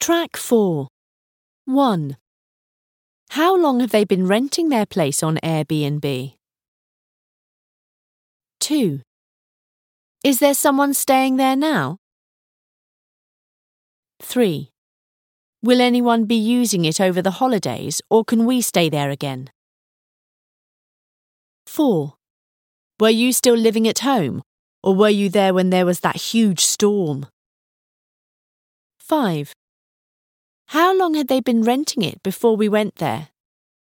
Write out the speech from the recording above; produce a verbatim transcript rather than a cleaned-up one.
Track four. one. How long have they been renting their place on Airbnb? two. Is there someone staying there now? three. Will anyone be using it over the holidays, or can we stay there again? four. Were you still living at home, or were you there when there was that huge storm? five. How long had they been renting it before we went there?